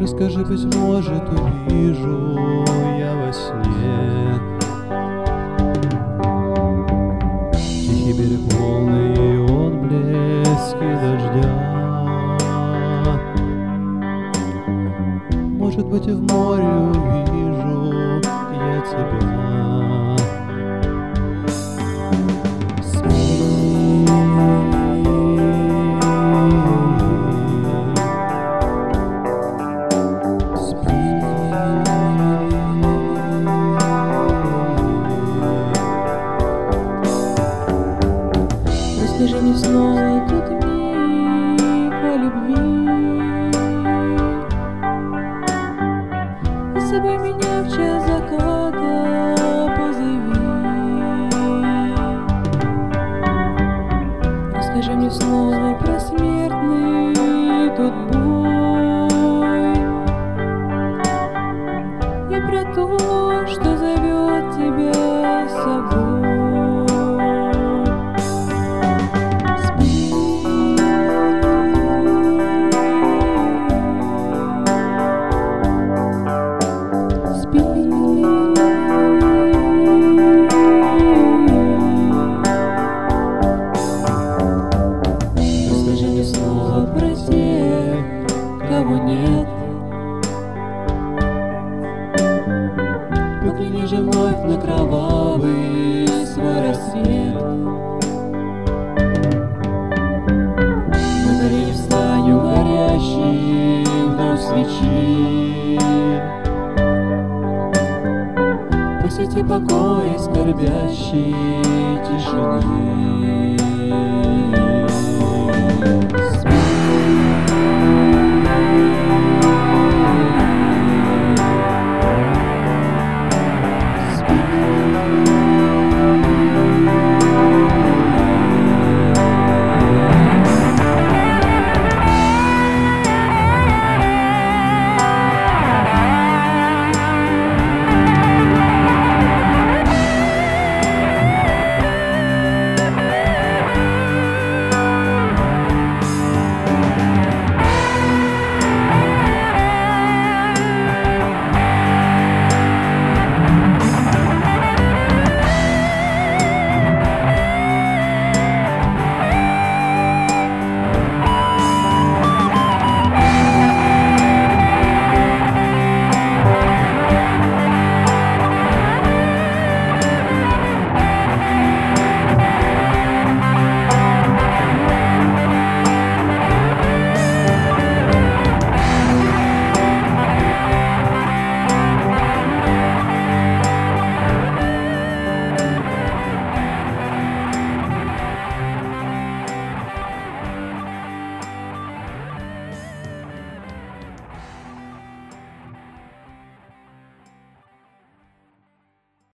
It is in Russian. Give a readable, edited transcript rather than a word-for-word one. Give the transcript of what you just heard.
Расскажи, быть может, увижу я во сне тихий берег волны и отблески дождя. Может быть, и в море увижу я тебя. Скажи мне снова тот миг о любви, позови меня в час заката, позови. Расскажи мне снова про смертный тот бой и про то, что зовет тебя с собой. Расскажи мне снова про тех, кого нет. Покляни же вновь на кровавый свой рассвет. На колени встань у горящей вновь свечи. Посети покой скорбящей тишины.